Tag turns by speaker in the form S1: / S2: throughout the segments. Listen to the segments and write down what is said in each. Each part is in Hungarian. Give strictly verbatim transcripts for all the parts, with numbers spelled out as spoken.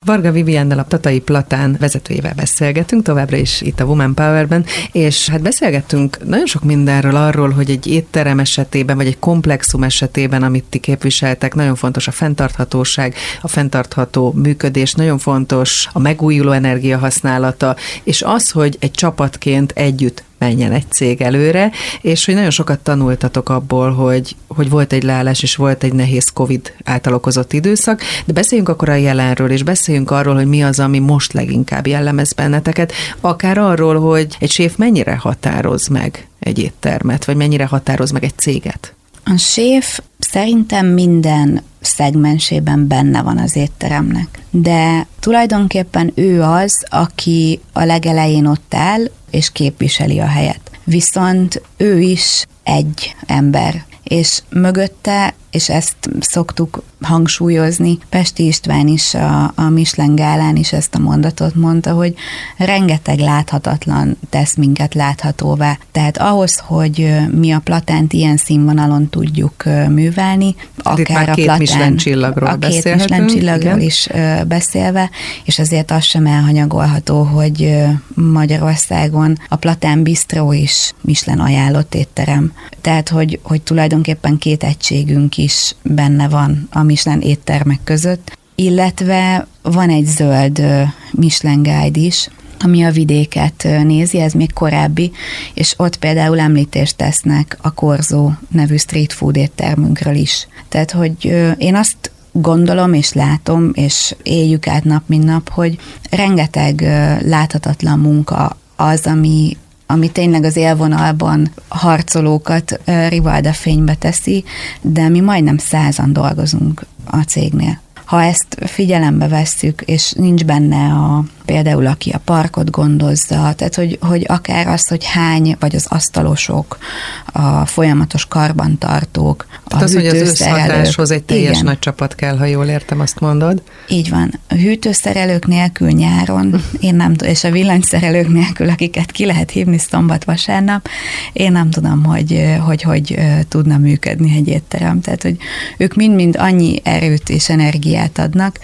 S1: Varga Viviennel, a Tatai Platán vezetőjével beszélgetünk, továbbra is itt a Woman Powerben, és hát beszélgettünk nagyon sok mindenről, arról, hogy egy étterem esetében, vagy egy komplexum esetében, amit ti képviseltek, nagyon fontos a fenntarthatóság, a fenntartható működés, nagyon fontos a megújuló energia használata, és az, hogy egy csapatként együtt menjen egy cég előre, és hogy nagyon sokat tanultatok abból, hogy, hogy volt egy leállás, és volt egy nehéz Covid által okozott időszak, de beszéljünk akkor a jelenről, és beszéljünk arról, hogy mi az, ami most leginkább jellemez benneteket, akár arról, hogy egy séf mennyire határoz meg egy éttermet, vagy mennyire határoz meg egy céget.
S2: A séf szerintem minden szegmensében benne van az étteremnek, de tulajdonképpen ő az, aki a legelején ott áll, és képviseli a helyet. Viszont ő is egy ember, és mögötte, és ezt szoktuk hangsúlyozni, Pesti István is a, a Michelin gálán is ezt a mondatot mondta, hogy rengeteg láthatatlan tesz minket láthatóvá. Tehát ahhoz, hogy mi a Platánt ilyen színvonalon tudjuk művelni, akár a Platán,
S1: Michelin csillagról
S2: a két Michelin csillagról is beszélve, és azért az sem elhanyagolható, hogy Magyarországon a Platán Bistró is Michelin ajánlott étterem. Tehát, hogy, hogy tulajdonképpen két egységünk is benne van a Michelin éttermek között, illetve van egy zöld Michelin Guide is, ami a vidéket nézi, ez még korábbi, és ott például említést tesznek a Korzó nevű street food éttermünkről is. Tehát, hogy én azt gondolom és látom, és éljük át nap, mint nap, hogy rengeteg láthatatlan munka az, ami ami tényleg az élvonalban harcolókat rivalda fénybe teszi, de mi majdnem százan dolgozunk a cégnél. Ha ezt figyelembe vesszük, és nincs benne a, például aki a parkot gondozza, tehát hogy, hogy akár az, hogy hány, vagy az asztalosok, a folyamatos karbantartók,
S1: tehát
S2: a
S1: az, hogy az összhatáshoz egy teljes igen. nagy csapat kell, ha jól értem, azt mondod.
S2: Így van. A hűtőszerelők nélkül nyáron, én nem tudom, és a villanyszerelők nélkül, akiket ki lehet hívni szombat-vasárnap, én nem tudom, hogy hogy, hogy tudna működni egy étterem. Tehát, hogy ők mind-mind annyi erőt és energiát adnak,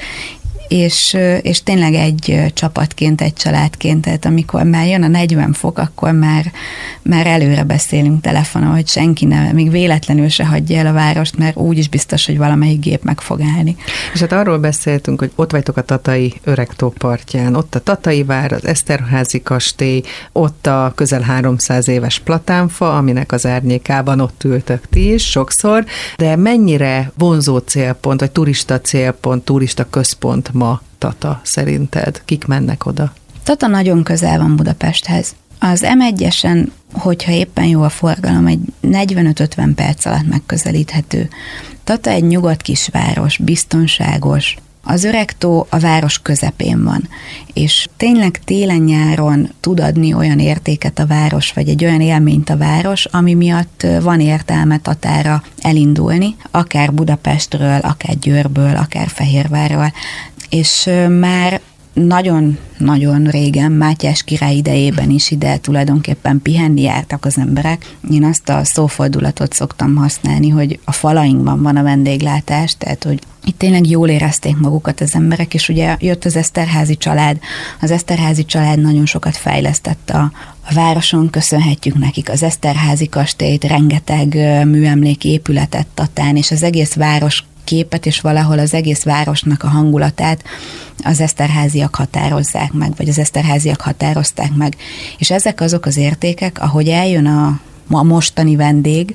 S2: és, és tényleg egy csapatként, egy családként, tehát amikor már jön a negyven fok, akkor már, már előre beszélünk telefonon, hogy senki ne, még véletlenül se hagyja el a várost, mert úgyis biztos, hogy valamelyik gép meg fog állni.
S1: És hát arról beszéltünk, hogy ott vagytok a Tatai Öregtó partján, ott a Tatai vár, az Eszterházy kastély, ott a közel háromszáz éves platánfa, aminek az árnyékában ott ültök ti is sokszor, de mennyire vonzó célpont, vagy turista célpont, turista központ ma Tata szerinted? Kik mennek oda?
S2: Tata nagyon közel van Budapesthez. Az em egyesen, hogyha éppen jó a forgalom, egy negyvenöt-ötven perc alatt megközelíthető. Tata egy nyugodt kisváros, biztonságos. Az Öregtó a város közepén van, és tényleg télen-nyáron tud adni olyan értéket a város, vagy egy olyan élményt a város, ami miatt van értelme Tatára elindulni, akár Budapestről, akár Győrből, akár Fehérvárról. És már nagyon-nagyon régen, Mátyás király idejében is ide tulajdonképpen pihenni jártak az emberek. Én azt a szófordulatot szoktam használni, hogy a falainkban van a vendéglátás, tehát hogy itt tényleg jól érezték magukat az emberek, és ugye jött az Eszterházy család. Az Eszterházy család nagyon sokat fejlesztett a, a városon, köszönhetjük nekik az Eszterházy kastélyt, rengeteg műemléki épületet Tatán, és az egész város képet, és valahol az egész városnak a hangulatát az eszterházyak határozzák meg, vagy az eszterházyak határozták meg. És ezek azok az értékek, ahogy eljön a, a mostani vendég,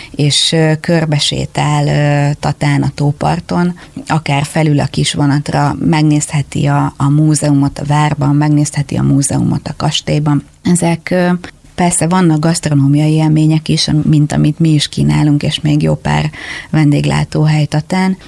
S2: és körbesétál Tatán a tóparton, akár felül a kis vonatra, megnézheti a, a múzeumot a várban, megnézheti a múzeumot a kastélyban. Ezek persze vannak gasztronómiai élmények is, mint amit mi is kínálunk, és még jó pár vendéglátóhely Tatán,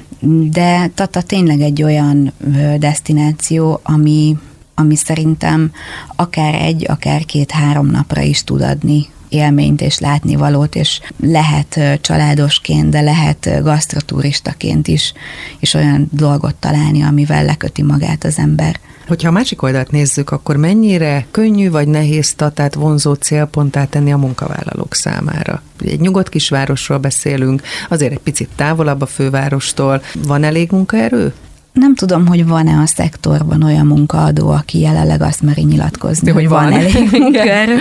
S2: de Tata tényleg egy olyan desztináció, ami, ami szerintem akár egy, akár két-három napra is tud adni élményt és látnivalót, és lehet családosként, de lehet gasztroturistaként is, és olyan dolgot találni, amivel leköti magát az ember.
S1: Hogyha a másik oldalt nézzük, akkor mennyire könnyű vagy nehéz Tatát vonzó célponttá tenni a munkavállalók számára? Egy nyugodt kisvárosról beszélünk, azért egy picit távolabb a fővárostól. Van elég munkaerő?
S2: Nem tudom, hogy van-e a szektorban olyan munkaadó, aki jelenleg azt meri nyilatkozni, hogy, hogy van, van elég munkaerő.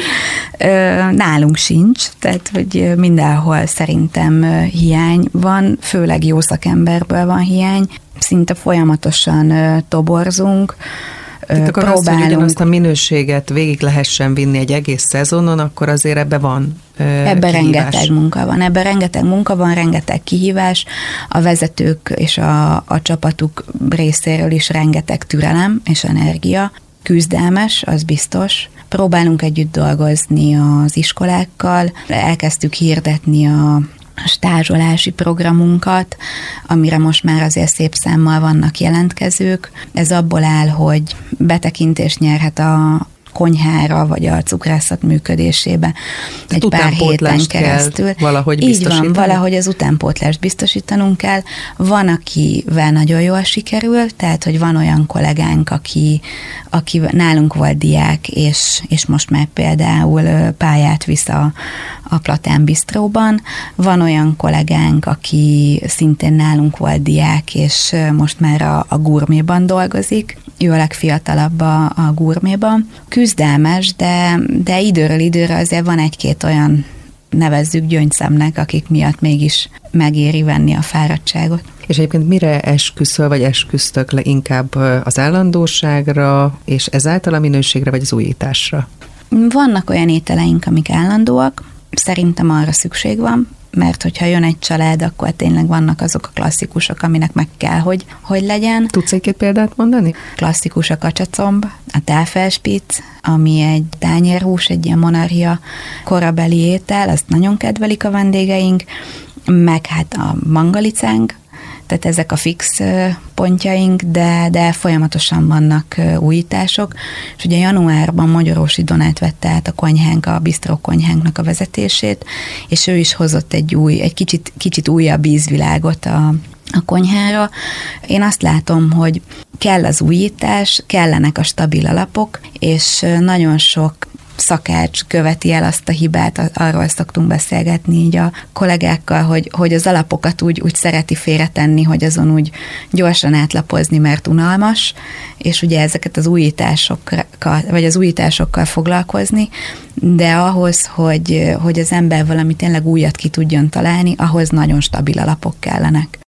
S2: Nálunk sincs, tehát hogy mindenhol szerintem hiány van, főleg jó szakemberből van hiány. Szinte folyamatosan toborzunk.
S1: Tehát akkor próbálunk. Azt, hogy ugyanazt a minőséget végig lehessen vinni egy egész szezonon, akkor azért ebbe van
S2: Ebben rengeteg munka van. Ebben rengeteg munka van, rengeteg kihívás. A vezetők és a, a csapatuk részéről is rengeteg türelem és energia. Küzdelmes, az biztos. Próbálunk együtt dolgozni az iskolákkal. Elkezdtük hirdetni a stázsolási programunkat, amire most már azért szép számmal vannak jelentkezők. Ez abból áll, hogy betekintést nyerhet a konyhára, vagy a cukrászat működésébe egy pár héten keresztül.
S1: Valahogy
S2: Így van, valahogy az utánpótlást biztosítanunk kell. Van, akivel nagyon jól sikerül, tehát, hogy van olyan kollégánk, aki, aki nálunk volt diák, és, és most már például pályát visz a, a Platán Bistróban. Van olyan kollégánk, aki szintén nálunk volt diák, és most már a, a Gourméban dolgozik. Ő a legfiatalabb a, a Gourméban. Küzdelmes, de, de időről időre azért van egy-két olyan, nevezzük gyöngyszemnek, akik miatt mégis megéri venni a fáradtságot.
S1: És egyébként mire esküszöl, vagy esküsztök le inkább az állandóságra, és ezáltal a minőségre, vagy az újításra?
S2: Vannak olyan ételeink, amik állandóak. Szerintem arra szükség van, mert hogyha jön egy család, akkor tényleg vannak azok a klasszikusok, aminek meg kell, hogy, hogy legyen.
S1: Tudsz egy-két példát mondani?
S2: Klasszikus a kacsacomb, a táfelspitz, ami egy tányérhús, egy ilyen monarchia korabeli étel, azt nagyon kedvelik a vendégeink, meg hát a mangalicánk, tehát ezek a fix pontjaink, de, de folyamatosan vannak újítások, és ugye januárban Magyarósi Donát vette át a konyhánk, a bistró konyhánknak a vezetését, és ő is hozott egy új, egy kicsit, kicsit újabb ízvilágot a, a konyhára. Én azt látom, hogy kell az újítás, kellenek a stabil alapok, és nagyon sok szakács követi el azt a hibát, arról szoktunk beszélgetni így a kollégákkal, hogy, hogy az alapokat úgy, úgy szereti félretenni, hogy azon úgy gyorsan átlapozni, mert unalmas, és ugye ezeket az újításokkal, vagy az újításokkal foglalkozni, de ahhoz, hogy, hogy az ember valami tényleg újat ki tudjon találni, ahhoz nagyon stabil alapok kellenek.